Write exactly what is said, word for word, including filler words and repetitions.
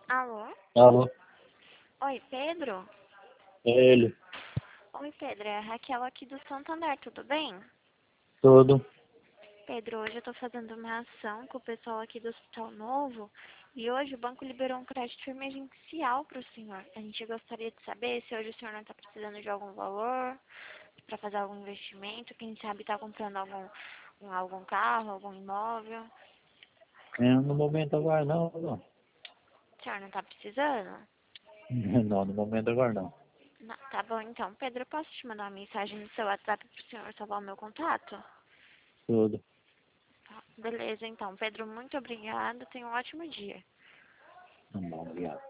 Alô? Alô, Oi, Pedro? é ele, Oi, Pedro, é a Raquel aqui do Santander, tudo bem? todo. Pedro, hoje eu tô fazendo uma ação com o pessoal aqui do Hospital Novo e hoje o banco liberou um crédito emergencial para o senhor. A gente gostaria de saber se hoje o senhor não está precisando de algum valor para fazer algum investimento, quem sabe está comprando algum, um- algum carro, algum imóvel. É, no momento agora não, não. O senhor não está precisando? Não, no momento agora não. Não, tá bom, então. Pedro, eu posso te mandar uma mensagem no seu WhatsApp para o senhor salvar o meu contato? Tudo. Tá, beleza, então. Pedro, muito obrigada. Tenha um ótimo dia. Tá bom, obrigado.